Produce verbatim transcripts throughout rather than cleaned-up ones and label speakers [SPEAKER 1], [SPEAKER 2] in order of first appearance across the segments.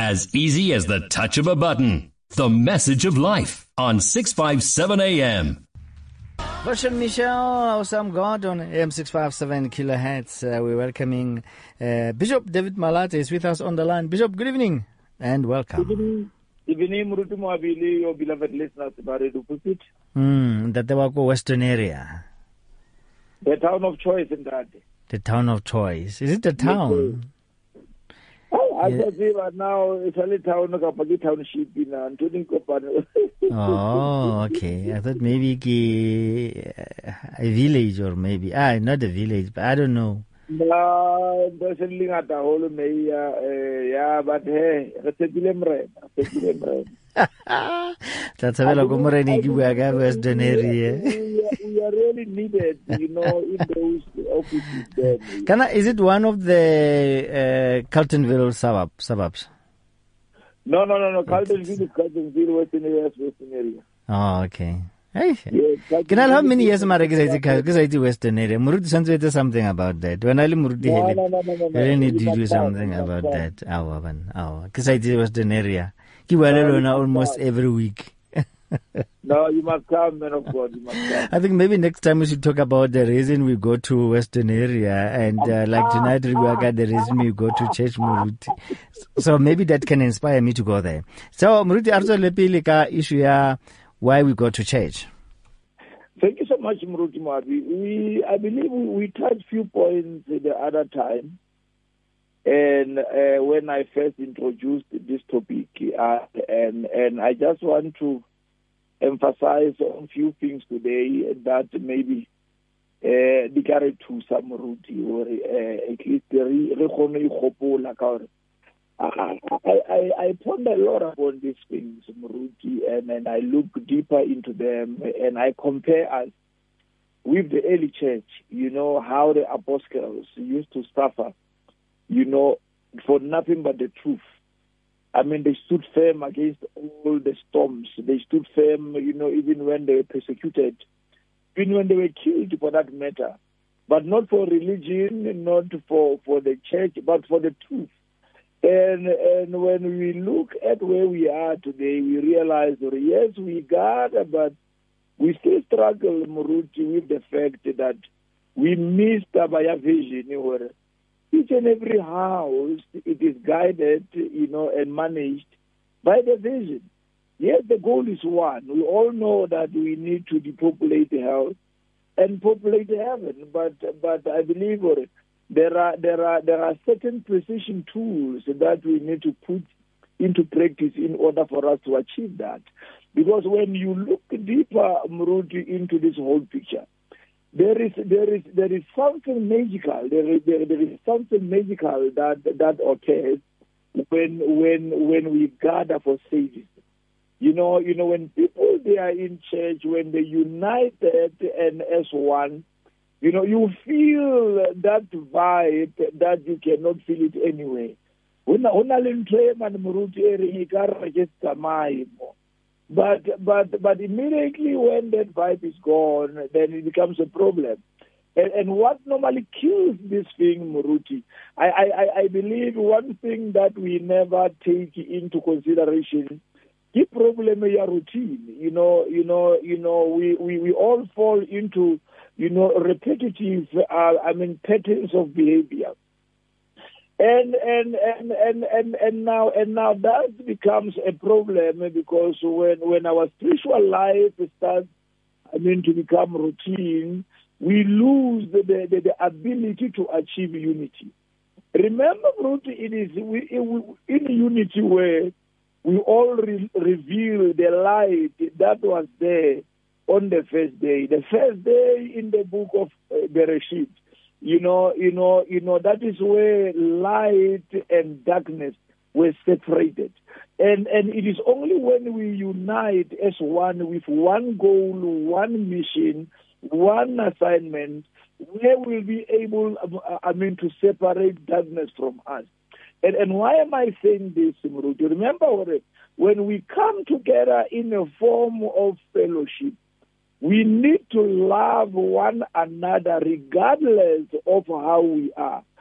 [SPEAKER 1] As easy as the touch of a button. The Message of Life on six fifty-seven A M.
[SPEAKER 2] Version Michelle, Awesome God on A M six fifty-seven kilohertz. Uh, we're welcoming uh, Bishop David Malata is with us on the line. Bishop, good evening and welcome.
[SPEAKER 3] Good evening, evening Muruti Moabili, your beloved listeners, Baredu Pulpit.
[SPEAKER 2] Hmm, that the Wako Western area.
[SPEAKER 3] The town of choice in that.
[SPEAKER 2] The town of choice. Is it the town?
[SPEAKER 3] Oh, I can see that now it's a little town, a township in Antonin.
[SPEAKER 2] Oh, okay. I thought maybe ki, uh, a village or maybe, ah, not a village, but I don't know.
[SPEAKER 3] No, there's a link at the whole may, yeah, but hey, it's a dilemma.
[SPEAKER 2] That's a little community we are Western area.
[SPEAKER 3] We are really needed, you know, in those offices there.
[SPEAKER 2] Can I, is it one of the uh, Carltonville suburb, suburbs?
[SPEAKER 3] No, no, no, no. Carltonville is Carltonville, Western area, Western area.
[SPEAKER 2] Oh, okay. Hey.
[SPEAKER 3] Yeah,
[SPEAKER 2] Can I how many years Mara Gizaiti Western area? Muruti Sanjay something about that. When I Muruti
[SPEAKER 3] no, no, no, no, no,
[SPEAKER 2] I really need to
[SPEAKER 3] no,
[SPEAKER 2] do something
[SPEAKER 3] no,
[SPEAKER 2] about
[SPEAKER 3] no.
[SPEAKER 2] that. Our one, our Gizaiti Western area. Kiwalelo almost every week.
[SPEAKER 3] No, you must come, man of God. You must come.
[SPEAKER 2] I think maybe next time we should talk about the reason we go to Western area, and uh, like tonight we got the reason we go to Church Muruti. So maybe that can inspire me to go there. So Muruti arzo lepili ka issue ya why we go to church.
[SPEAKER 3] Thank you so much, Muruti Mwabi. We, I believe we, we touched few points the other time. And uh, when I first introduced this topic, uh, and and I just want to emphasize on a few things today that maybe uh, the carry to some route or uh, at least the I, I, I ponder a lot upon these things, Muruti, and, and I look deeper into them, and I compare us with the early church, you know, how the apostles used to suffer, you know, for nothing but the truth. I mean, they stood firm against all the storms. They stood firm, you know, even when they were persecuted, even when they were killed, for that matter. But not for religion, not for, for the church, but for the truth. And and when we look at where we are today, we realize that yes, we gather, but we still struggle, Muruti, with the fact that we missed our vision. Where each and every house, it is guided, you know, and managed by the vision. Yes, the goal is one. We all know that we need to depopulate the hell and populate heaven, but but I believe there are there are there are certain precision tools that we need to put into practice in order for us to achieve that. Because when you look deeper, Muruti, into this whole picture, there is there is there is something magical. There is there, there is something magical that that occurs when when when we gather for service. You know, you know, when people they are in church, when they united and as one, you know, you feel that vibe that you cannot feel it anyway. But but but immediately when that vibe is gone, then it becomes a problem. And, and what normally kills this thing, Muruti, I, I, I believe one thing that we never take into consideration, the problem is routine. You know, you know, you know, we, we, we all fall into, you know, repetitive, uh, I mean, patterns of behavior. And and, and, and, and and now and now that becomes a problem because when, when our spiritual life starts, I mean, to become routine, we lose the, the, the ability to achieve unity. Remember, Ruth, it is we, in unity where we all re- reveal the light that was there on the first day. The first day in the book of uh, Bereshit. You know, you know, you know, that is where light and darkness were separated. And and it is only when we unite as one with one goal, one mission, one assignment, where we'll be able, I mean, to separate darkness from us. And and why am I saying this, Muruti? Remember, when we come together in a form of fellowship, we need to love one another regardless of how we are.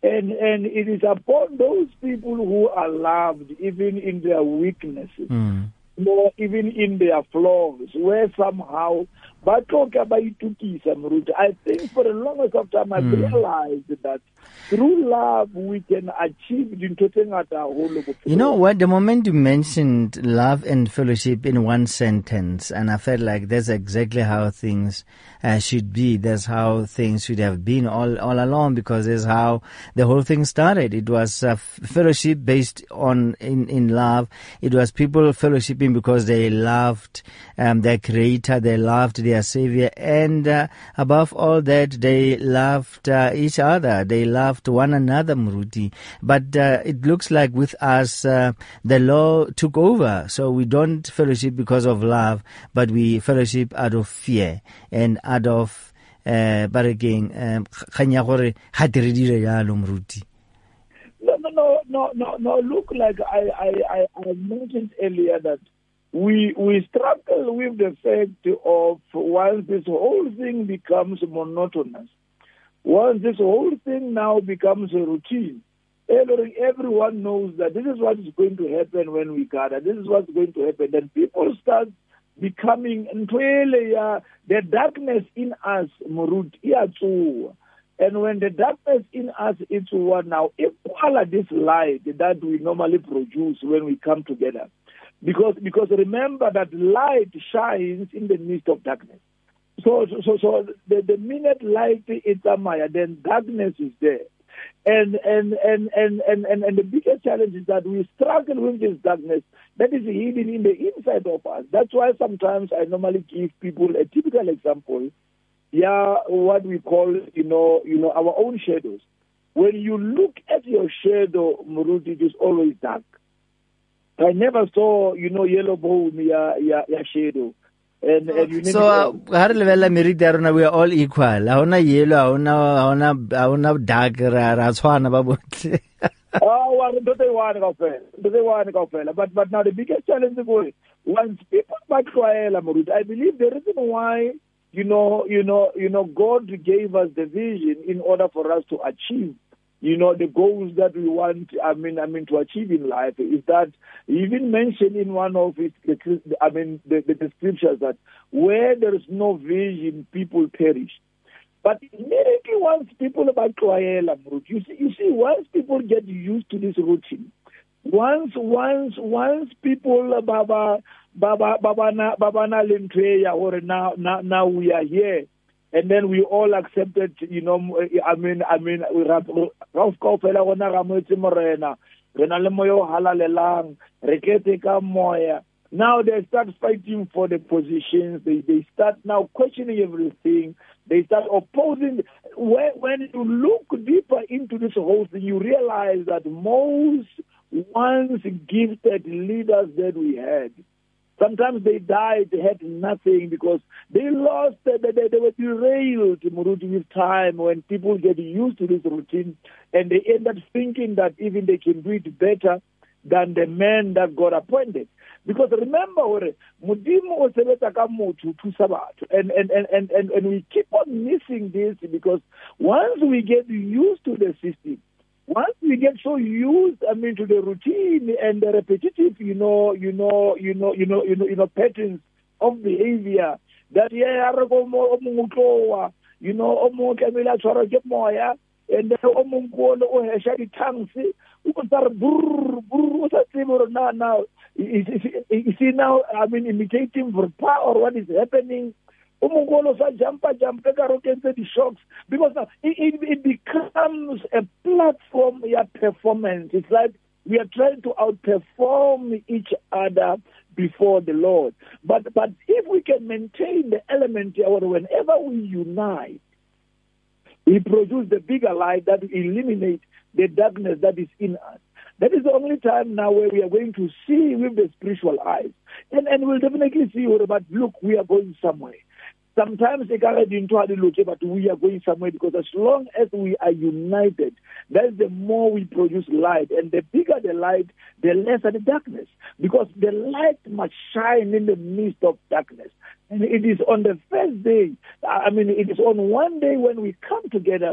[SPEAKER 3] And and it is upon those people who are loved, even in their weaknesses,
[SPEAKER 2] Mm.
[SPEAKER 3] or even in their flaws, where somehow, but talk about I think for the longest of time I've
[SPEAKER 2] Mm.
[SPEAKER 3] realized that through love we can achieve the
[SPEAKER 2] You know what? The moment you mentioned love and fellowship in one sentence, and I felt like that's exactly how things uh, should be. That's how things should have been all all along, because that's how the whole thing started. It was uh, fellowship based on in in love. It was people fellowshipping because they loved um, their Creator, they loved their Savior, and uh, above all that, they loved uh, each other. They loved one another, Muruti. But uh, it looks like with us, uh, the law took over. So we don't fellowship because of love, but we fellowship out of fear and out of, uh, but again, um, Muruti.
[SPEAKER 3] No, no, no, no, no, no. Look, like I, I, I, I mentioned earlier that we we struggle with the fact of once this whole thing becomes monotonous, once this whole thing now becomes a routine, everyone knows that this is what is going to happen when we gather. This is what's going to happen. Then people start becoming the darkness in us, Murut, and when the darkness in us is one now, equal this light that we normally produce when we come together. Because because remember that light shines in the midst of darkness. So so so the, the minute light is a Maya, then darkness is there. And and, and, and, and, and and the biggest challenge is that we struggle with this darkness that is hidden in the inside of us. That's why sometimes I normally give people a typical example. Yeah, what we call, you know, you know, our own shadows. When you look at your shadow, Muruti, it is always dark. I never saw, you know, yellow bone, yeah, yeah, yeah, shadow. And, and you
[SPEAKER 2] so, uh, we are all equal. Hauna yellow, hauna, hauna, hauna dark, razwana babutle.
[SPEAKER 3] Oh, well, don't they want to go fair? Don't they want to go fair? But but now the biggest challenge is going once people back to Muruti, I believe the reason why, you know, you know, you know, God gave us the vision in order for us to achieve, you know, the goals that we want, I mean, I mean, to achieve in life is that he even mentioned in one of his, I mean, the, the, the scriptures that where there is no vision, people perish. But immediately once people about you see, you see, once people get used to this routine, once, once, once people, Baba, Baba, Baba, na, Baba, na Lintreya, or now, now, now we are here. And then we all accepted, you know, I mean, I mean, we have Roscoe Fela, Wana Ramuti Morena, Renalemoyo Halalelang, Rekete Moya. Now they start fighting for the positions. They they start now questioning everything. They start opposing. When, when you look deeper into this whole thing, you realize that most once gifted leaders that we had, sometimes they died, they had nothing because they lost, they, they, they were derailed, Muruti, with time when people get used to this routine and they end up thinking that even they can do it better than the men that God appointed. Because remember, Mudimu and, and, and, and, and, and we keep on missing this because once we get used to the system, once we get so used, I mean, to the routine and the repetitive, you know, you know, you know, you know, you know, you know, patterns of behavior that yeah, you know, and then tongues, now, you see now, I mean, imitating for power, what is happening. The shocks because now it, it, it becomes a platform of performance. It's like we are trying to outperform each other before the Lord. But but if we can maintain the element, or whenever we unite, we produce the bigger light that eliminates the darkness that is in us. That is the only time now where we are going to see with the spiritual eyes. And, and we'll definitely see, but look, we are going somewhere. Sometimes they can't into how they look, but we are going somewhere because as long as we are united, that's the more we produce light. And the bigger the light, the lesser the darkness. Because the light must shine in the midst of darkness. And it is on the first day, I mean, it is on one day when we come together,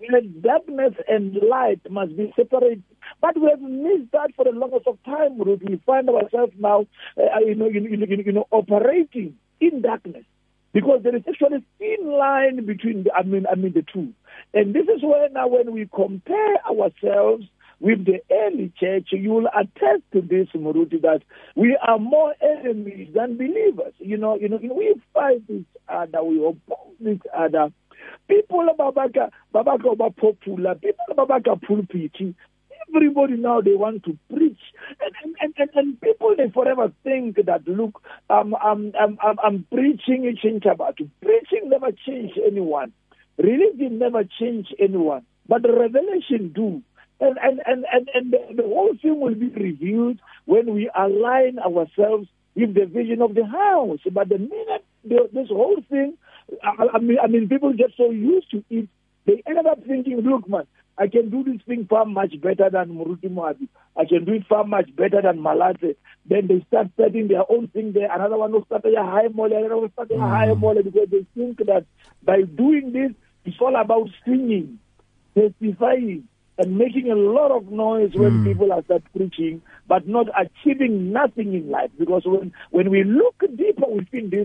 [SPEAKER 3] And darkness and light must be separated. But we have missed that for the longest of time, Ruth. We find ourselves now, uh, you, know, you, you, you know, operating in darkness. Because there is actually a thin line between, the, I mean, I mean the two. And this is where now when we compare ourselves with the early church, you will attest to this, Muruti, that we are more enemies than believers. You know, you know, we fight each other, we oppose each other. People babaka babaka ba popular, people babaka pulpiti. Everybody now they want to preach, and and, and, and people they forever think that look, um, I'm I'm I'm, I'm preaching a change about preaching never change anyone, religion never change anyone, but the revelation do. And and, and, and, and the, the whole thing will be revealed when we align ourselves with the vision of the house. But the minute the, this whole thing, I, I mean, I mean, people get so used to it, they end up thinking, look, man, I can do this thing far much better than Muruti Moabi. I can do it far much better than Malate. Then they start setting their own thing there. Another one will start a high mole, another one will start a
[SPEAKER 2] mm.
[SPEAKER 3] high mole, because they think that by doing this, it's all about singing, testifying, and making a lot of noise when mm. people are start preaching, but not achieving nothing in life. Because when, when we look deeper within this,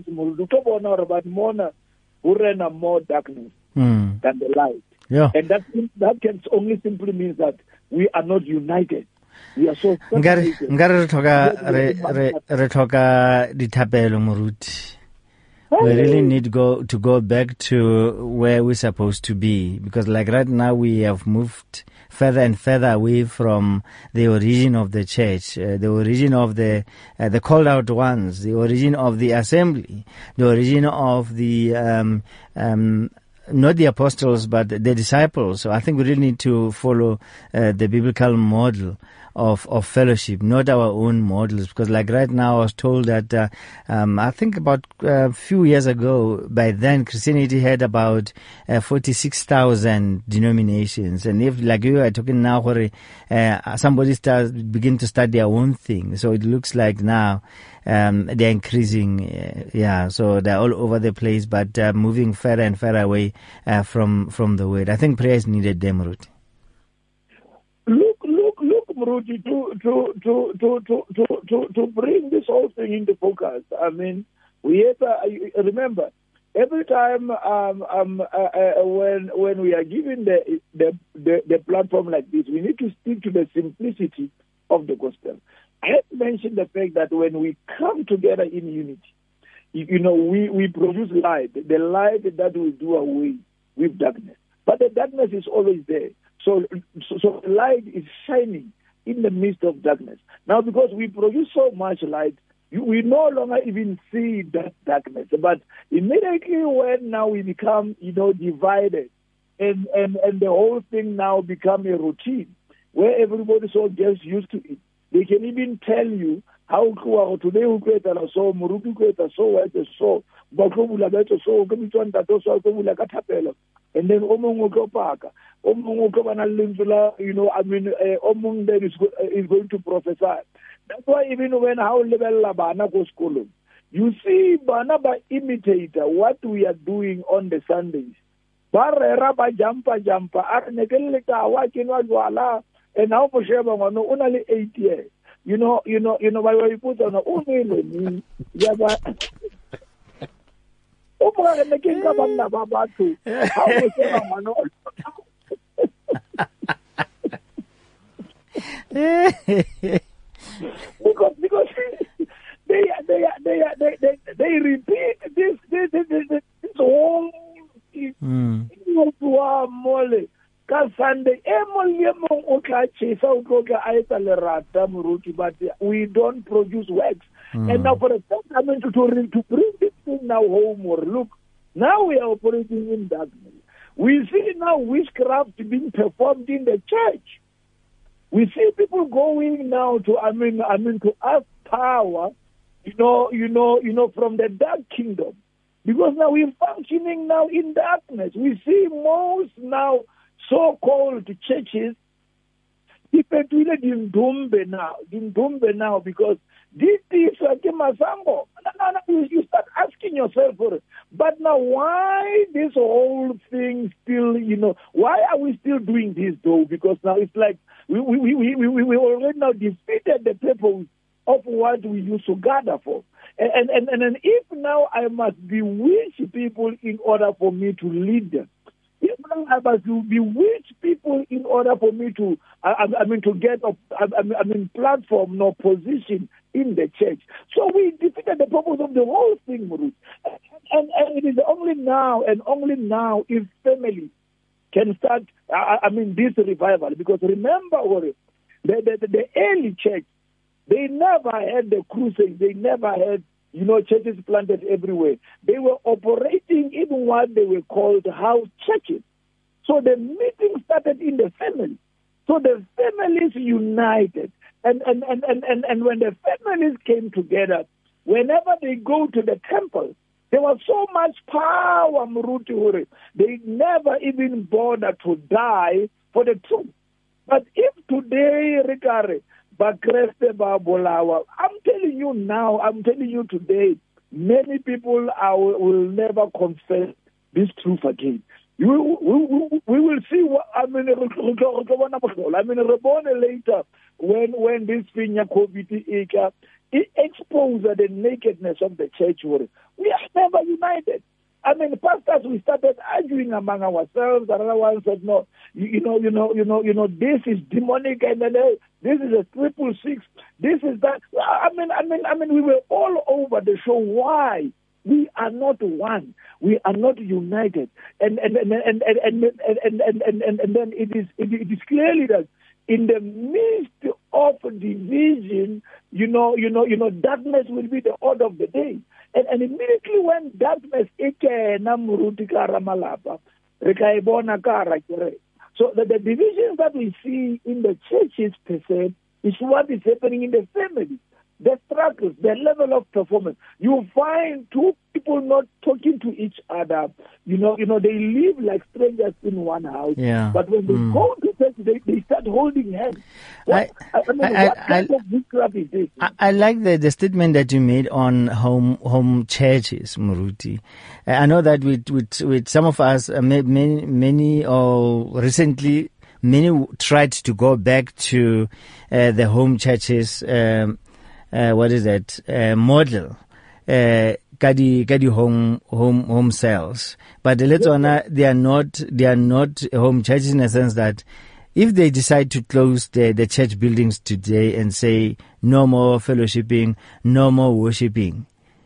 [SPEAKER 3] about Mona, who ran a more darkness mm. than the light.
[SPEAKER 2] Yeah.
[SPEAKER 3] And that that can only simply means that we are not united. We are so separated.
[SPEAKER 2] Ngare re thoka re re re thoka dithapelo Muruti. We really need to go to go back to where we're supposed to be, because like right now we have moved further and further away from the origin of the church, uh, the origin of the uh, the called out ones, the origin of the assembly, the origin of the um, um, not the apostles but the disciples. So I think we really need to follow uh, the biblical model of of fellowship, not our own models, because like right now I was told that uh, um, I think about a uh, few years ago, by then Christianity had about uh, forty-six thousand denominations, and if like you are talking now where uh, somebody starts begin to start their own thing, so it looks like now um, they're increasing, uh, yeah, so they're all over the place, but uh, moving further and further away uh, from from the word. I think prayer is needed there, Muruti.
[SPEAKER 3] Muruti, to, to, to, to, to, to, to, to bring this whole thing into focus. I mean, we have, uh, remember, every time um, um, uh, uh, when when we are given the, the, the, the platform like this, we need to stick to the simplicity of the gospel. I have mentioned the fact that when we come together in unity, you, you know, we, we produce light, the light that will do away with darkness. But the darkness is always there. So, so, so the light is shining in the midst of darkness. Now, because we produce so much light, you, we no longer even see that darkness. But immediately when now we become, you know, divided, and, and, and the whole thing now become a routine, where everybody so gets used to it. They can even tell you how today we create so, Muruti create so, what is so, Bakobula beto so, Commission that also Komula Catapella, and then Omongo Parker. You know, I mean, uh, among them is, uh, is going to prophesy. That's why even when how level Labana goes school, you see Banaba imitate what we are doing on the Sundays. Barra ba jampa jampa ar negeleka wakin wala and now for sure no only eight years. You know, you know, you know why we put on only yeah but Opa making kabana baba too. How we say mano because because they they they they they, they repeat this this this, this, this whole mm. mole ka Sunday emolemo o tla chisa o tloka a etsa lerata Muruti, but we don't produce works. Mm. And now for the first time to to to bring this thing now home, or look, now we are operating in darkness. We see now witchcraft being performed in the church. We see people going now to, I mean, I mean, to ask power, you know, you know, you know, from the dark kingdom, because now we're functioning now in darkness. We see most now so-called churches, dimdumbe now, dimdumbe now, because this is like Masambo. You start asking yourself, But now, why this whole thing still, you know, why are we still doing this though? Because now it's like we we we we, we, we already now defeated the purpose of what we used to gather for. And, and, and, and if now I must bewitch people in order for me to lead them, if now I must bewitch people in order for me to, I, I mean, to get, a, I mean, platform or position in the church. So we defeated the purpose of the whole thing, Ruth. And, and, and it is only now, and only now, if family can start, I, I mean, this revival. Because remember, the, the, the early church, they never had the crusade. They never had, you know, churches planted everywhere. They were operating in what they were called house churches. So the meeting started in the family. So the families united. And, and, and, and, and, and when the families came together, whenever they go to the temple, there was so much power, Muruti. They never even bothered to die for the truth. But if today, Ricare, I'm telling you now, I'm telling you today, many people are, will never confess this truth again. You, we, we will see what, I mean, I mean, later, when, when this thing, COVID, it exposed the nakedness of the church. We are never united. I mean, pastors, we started arguing among ourselves. Another one said, "No, you, you know, you know, you know, you know, this is demonic, and then uh, this is a triple six. This is that." I mean, I mean, I mean, we were all over the show. Why? We are not one. We are not united, and and and and and and and and, and, and, and, and then it is it, it is clearly that in the midst of division, you know, you know, you know, darkness will be the order of the day. And, and immediately when darkness ikena muruti kara malapa, rekaibona kara kere. So the, the divisions that we see in the churches per se is what is happening in the family. The struggles, the level of performance. You find two people not talking to each other. You know, you know, they live like strangers in one house.
[SPEAKER 2] Yeah.
[SPEAKER 3] But when they mm. go to church, they, they start holding hands. What, I, I, mean, I, what
[SPEAKER 2] I,
[SPEAKER 3] kind
[SPEAKER 2] I,
[SPEAKER 3] of witchcraft is this?
[SPEAKER 2] I, I like the, the statement that you made on home home churches, Muruti. I know that with with, with some of us, uh, many many or recently many tried to go back to uh, the home churches. Um, Uh, what is that uh, model? Uh, Kadi kadi home home home cells, but let's honor they are not they are not home churches in a sense that if they decide to close the the church buildings today and say no more fellowshipping, no more worshiping,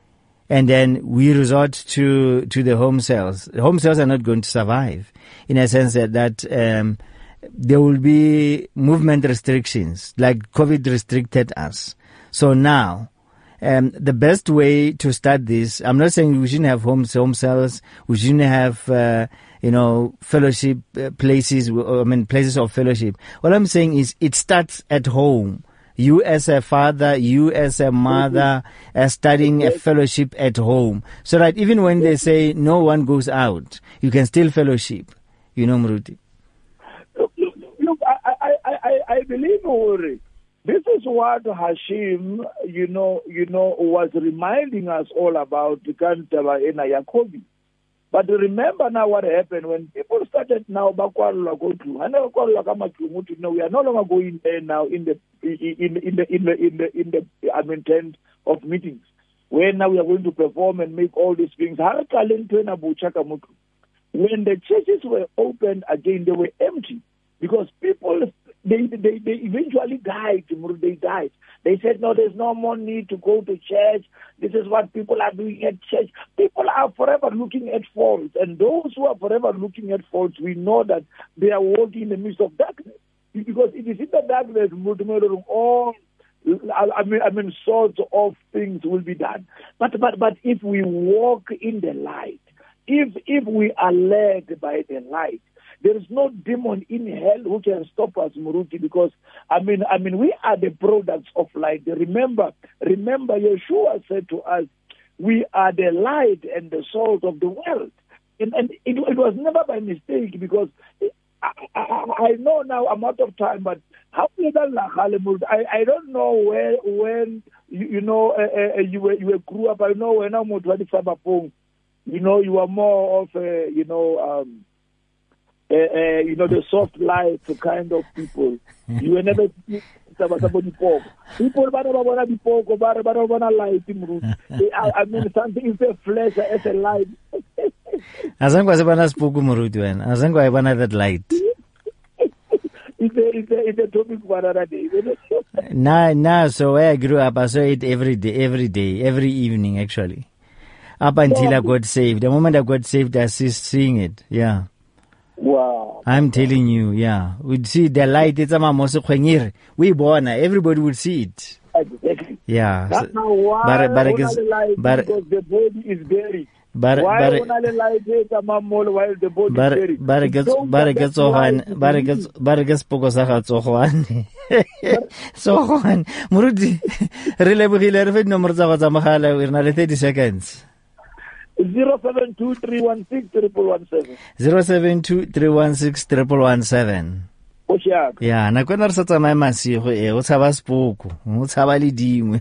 [SPEAKER 2] and then we resort to to the home cells, home cells are not going to survive in a sense that that. Um, there will be movement restrictions, like COVID restricted us. So now, um, the best way to start this, I'm not saying we shouldn't have home, home cells, we shouldn't have, uh, you know, fellowship uh, places, I mean, places of fellowship. What I'm saying is it starts at home. You as a father, you as a mother, uh, studying a fellowship at home. So that even when they say no one goes out, you can still fellowship. You know, Muruti.
[SPEAKER 3] Look, look, look I, I, I, I believe, Uri, this is what Hashim, you know, you know, was reminding us all about Kantaba Ena Yakobi. But remember now what happened when people started now, you know, we are no longer going there now in the in, in the in the in the in the I mean tent of meetings, where now we are going to perform and make all these things. When the churches were opened again, they were empty because people, they they, they eventually died. They died. They said, no, there's no more need to go to church. This is what people are doing at church. People are forever looking at faults. And those who are forever looking at faults, we know that they are walking in the midst of darkness. Because it is in the darkness, all I mean, I mean, sorts of things will be done. But but but if we walk in the light, If if we are led by the light, there is no demon in hell who can stop us, Muruti, because I mean, I mean, we are the products of light. Remember, remember, Yeshua said to us, "We are the light and the salt of the world," and, and it, it was never by mistake. Because I, I, I know now I'm out of time, but how I I don't know where when you, you know uh, uh, you were you were grew up. I know when I'm you know, you are more of a, you know, um, uh, uh, you know, the soft light kind of people. You will never see somebody poke. People, but don't want to be poke, but don't want to light him. I mean, something is a flesh as a light.
[SPEAKER 2] Azangu asibana spoku Muruti wena. Azangu ayibana that light.
[SPEAKER 3] It's a, it's a, it's a topic for another day.
[SPEAKER 2] Nah, nah, so where I grew up, I saw it every day, every day, every evening, actually. Up until I got saved. The moment I got saved, I ceased seeing it. Yeah.
[SPEAKER 3] Wow.
[SPEAKER 2] I'm telling you, yeah. We'd see the light, it's a mamoso khwenyire. We born, everybody would see it.
[SPEAKER 3] Exactly.
[SPEAKER 2] Yeah.
[SPEAKER 3] That's now why
[SPEAKER 2] but, but, because, but,
[SPEAKER 3] because the body is buried.
[SPEAKER 2] But
[SPEAKER 3] why
[SPEAKER 2] but
[SPEAKER 3] while the body
[SPEAKER 2] but
[SPEAKER 3] is buried?
[SPEAKER 2] but it gets but it gets so hard but it gets but it gets poco saga so hard so hard Muruti really bugile re fe nomoro tsa go tsa mogala we rena le thirty seconds.
[SPEAKER 3] zero seven two three one six triple one seven
[SPEAKER 2] zero seven two three one six triple one seven. Yeah, na kwana re sa tsamaye masigo e o tshaba spoko o tshaba le dingwe.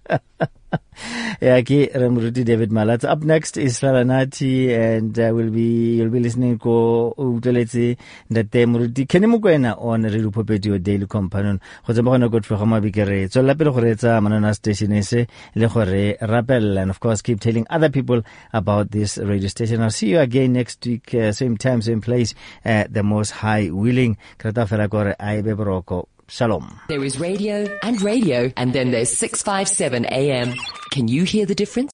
[SPEAKER 2] Yeah, okay, Muruti David Malatsi. Up next is Hlalanathi, and uh, we'll be you'll be listening to Utleletse Ndate Muruti Kenny on Radio Pulpit, your daily companion. Go tsama gona go tloga mabikere. So la pele go retsa manana station ese le gore rappel, and of course keep telling other people about this radio station. I'll see you again next week, uh, same time, same place, uh, the Most High willing. Krata fela gore ai be boroko. Shalom.
[SPEAKER 4] There is radio and radio, and then there's six fifty-seven A M. Can you hear the difference?